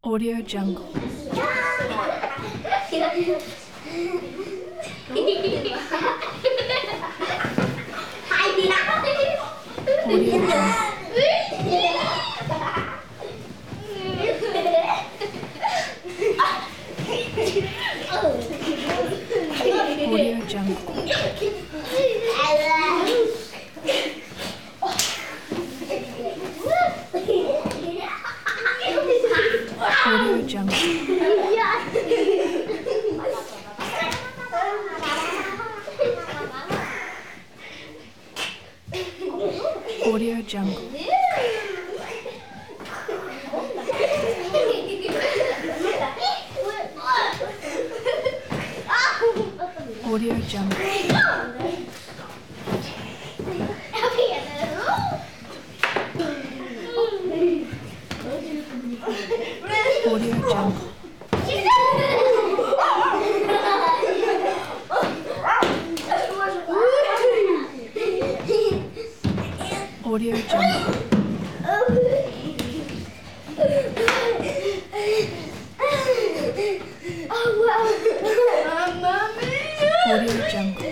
Audio Jungle. Audio Jungle. Audio Jungle. Audio Jungle. Audio Jungle. Audio Jungle. Audio Jungle. Audio Jungle. Audio Jungle.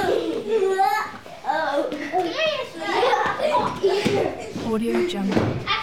Audio Jungle.